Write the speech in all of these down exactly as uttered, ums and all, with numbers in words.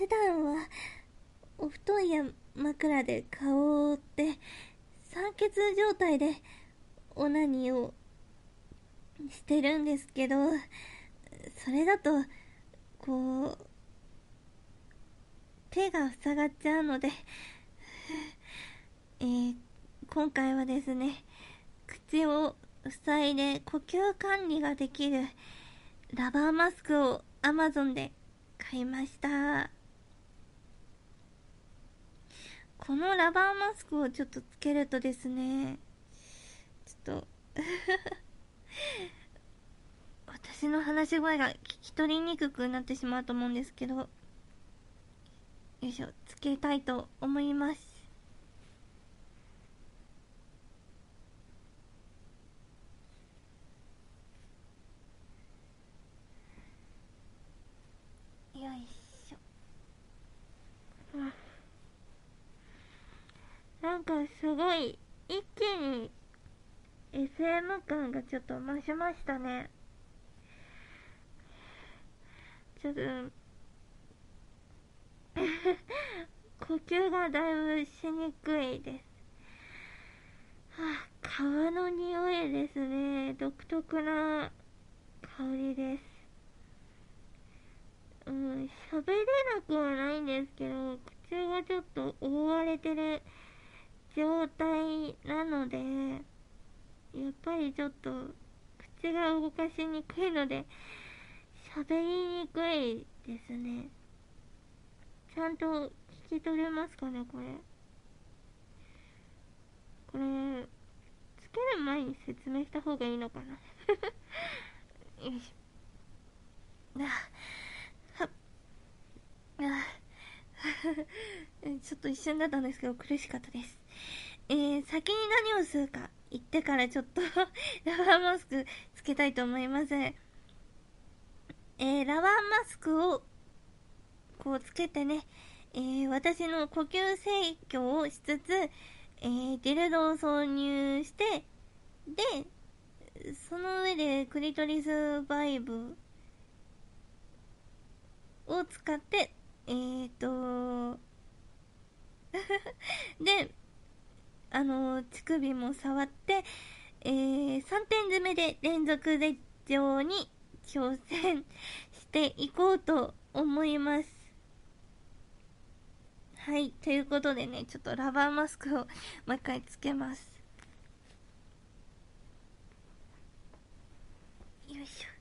普段はお布団や枕で顔を覆って酸欠状態でオナニーをしてるんですけど、それだとこう手が塞がっちゃうので、えー、今回はですね、口を塞いで呼吸管理ができるラバーマスクを アマゾン で買いました。このラバーマスクをちょっとつけるとですね、ちょっと私の話し声が聞き取りにくくなってしまうと思うんですけど、よいしょ、つけたいと思います。よいしょ。なんかすごい一気に エスエム 感がちょっと増しましたね。ちょっと呼吸がだいぶしにくいです。はあ、皮の匂いですね。独特な香りです。うん、喋れなくはないんですけど、口がちょっと覆われてる状態なので、やっぱりちょっと口が動かしにくいので喋りにくいですね。ちゃんと聞き取れますかね、これ。これつける前に説明した方がいいのかなよいしょ。あはっあちょっと一瞬だったんですけど苦しかったです。えー、先に何をするか言ってからちょっとラバーマスクつけたいと思います。えー、ラバーマスクをこうつけてね、えー、私の呼吸制御をしつつ、えー、ディルドを挿入して、でその上でクリトリスバイブを使ってえーとであの乳首も触って、えー、さんてん詰めで連続絶頂に挑戦していこうと思います。はい、ということでね、ちょっとラバーマスクをもう一回つけます。よいし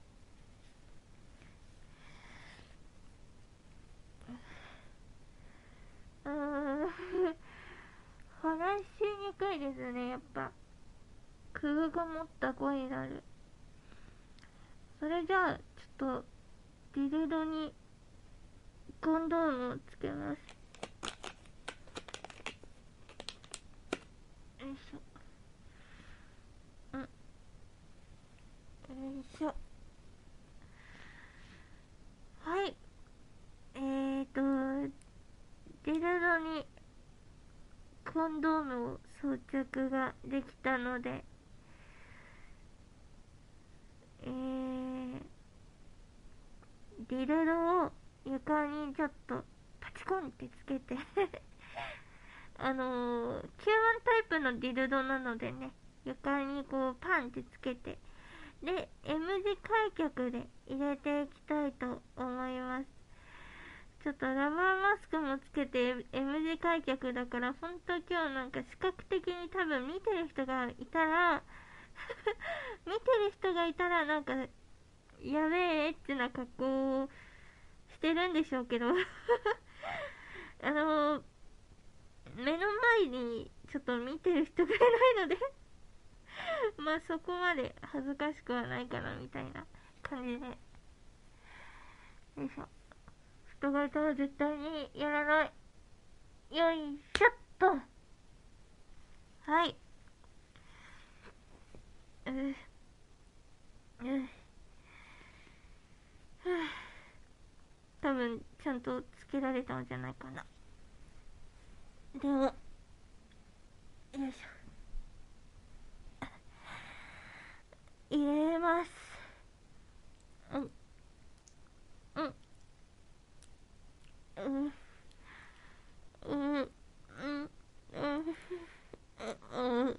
ょ。うーん話しにくいですね、やっぱ空が持った声になる。それじゃあちょっとディルドにコンドームをつけます。よいしょ。うん。よいしょ。はい。えーと、ディルドにコンドームを装着ができたので、えー、ディルドを床にちょっとパチコンってつけてあのー、吸盤タイプのディルドなのでね、床にこうパンってつけて、で M 字開脚で入れていきたいと思います。ちょっとラバーマスクもつけて M 字開脚だから、ほんと今日なんか視覚的に多分見てる人がいたら見てる人がいたらなんかやべえエッチな格好をしてるんでしょうけどあのー、目の前にちょっと見てる人がいないのでまあそこまで恥ずかしくはないかなみたいな感じで、よいしょ。人がいたら絶対にやらない。よいしょっと。はい。ううう多分ちゃんとつけられたんじゃないかな。では、よいしょ。入れます。うんうん。ううんうんうんうんうん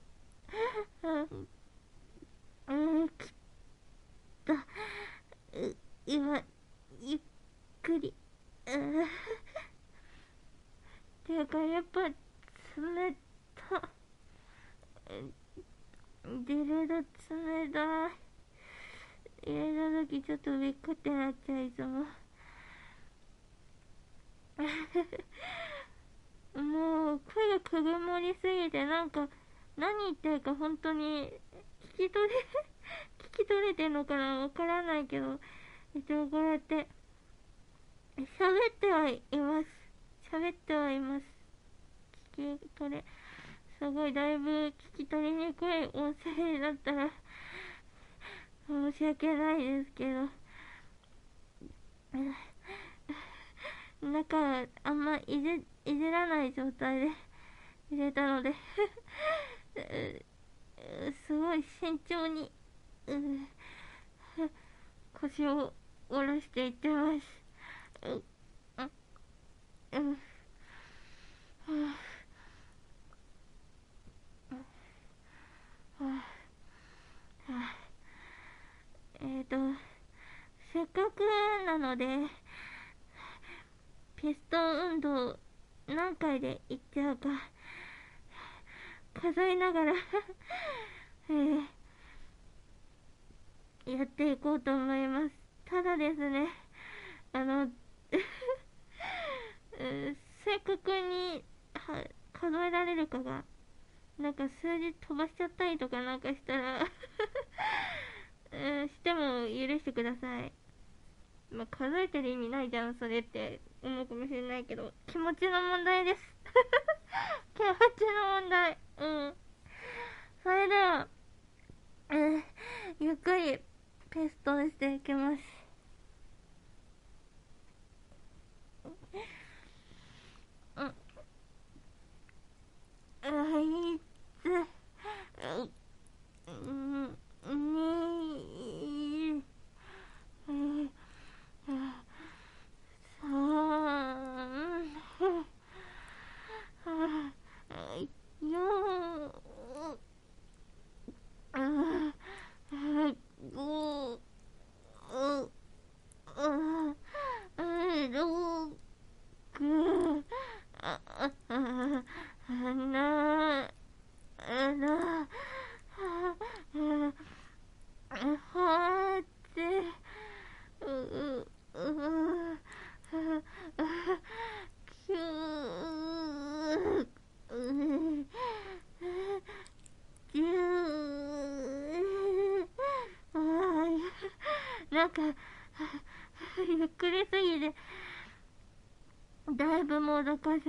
うんきっとう今ゆっくりうんていうかやっぱ冷た出ると冷たい入れた時ちょっとびっくってなっちゃういつももう声がくぐもりすぎてなんか何言ってるか本当に聞き取れ聞き取れてんのかなわからないけど一応こうやって喋ってはいます喋ってはいます聞き取れすごいだいぶ聞き取りにくい音声だったら申し訳ないですけど中あんまいじいじらない状態で入れたのですごい慎重に腰を下ろしていってますううんえっとせっかくなのでピストン運動何回でいっちゃうか数えながらえー、やっていこうと思います。ただですねあの正確には数えられるかがなんか数字飛ばしちゃったりとかなんかしたらしても許してください。まあ、数えてる意味ないじゃんそれって思うかもしれないけど気持ちの問題です気持ちの問題うんそれでは、えー、ゆっくりペストしていきますうんあいつうんにうんさんよんごろくああななはちううきゅうじゅうなんかゆっくりすぎてだいぶもどかしいです、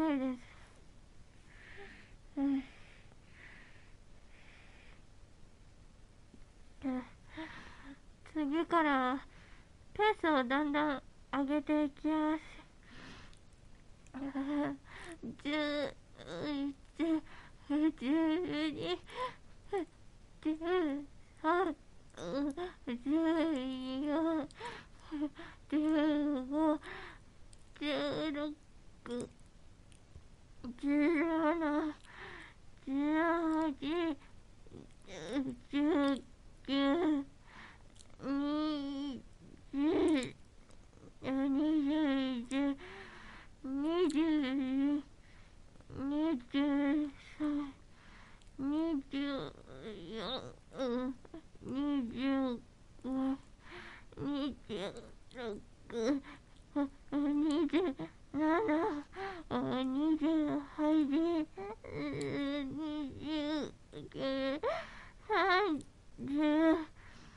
うん次からペースをだんだん上げていきますじゅういちじゅうにじゅうさんじゅうよんじゅうごじゅうろくじゅうななじゅうはちじゅうきゅうにじゅうにじゅういちにじゅうにじゅうさんにじゅうよんにじゅうごにじゅうろくにじゅうななにじゅうはちにじゅうきゅうさんじゅう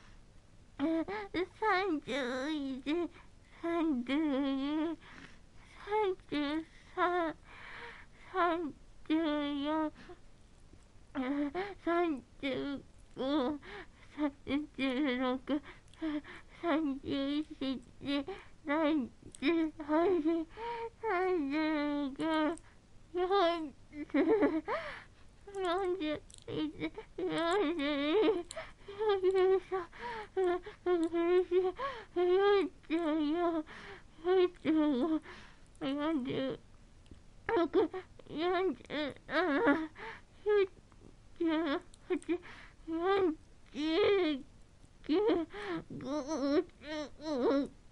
さんじゅういちさんじゅうにさんじゅうさんさんじゅうよんさんじゅうごさんじゅうろくさんじゅうななさんじゅうはちんじゅうろく、よんじゅうなな、よんじゅうはち、よんじゅうきゅう、ごじゅう、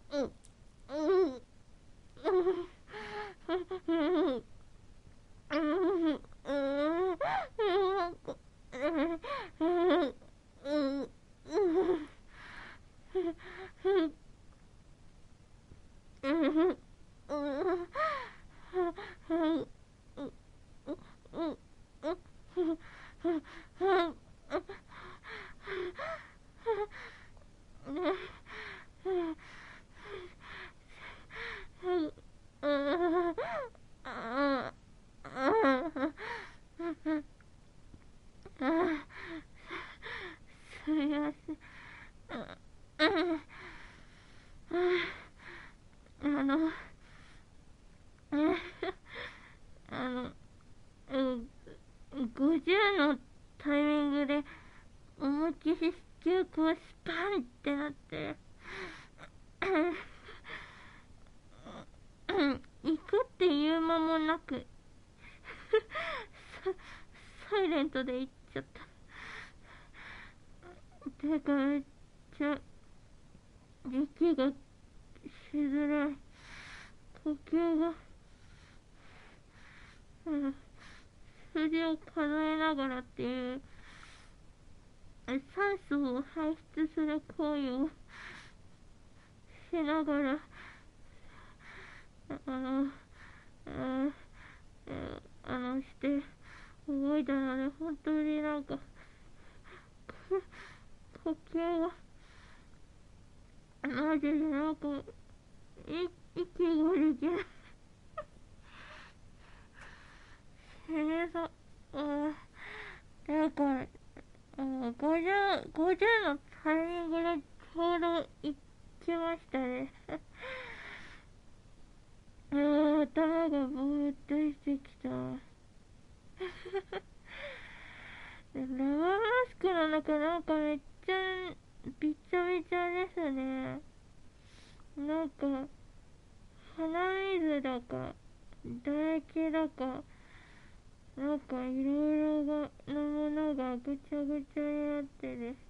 すみません。あの、あの、ごじゅうのタイミングで思いっきり記憶をスパンってなって、行くっていう間もなくサイレントで行っちゃった。てかめっちゃ息がしづらい。呼吸が、うん、数字を数えながらっていう酸素を排出する行為をしながら、あの、ああのして動いたので、本当になんか呼吸がマジでなんかい息ができない。死ねそう。うん。だから、ごじゅう、ごじゅうのタイミングでちょうど行きましたね。あー、頭がぼーっとしてきた。生マスクの中なんかめっちゃびちゃびちゃですね。なんか鼻水だか唾液だかなんかいろいろがのものがぐちゃぐちゃになってる。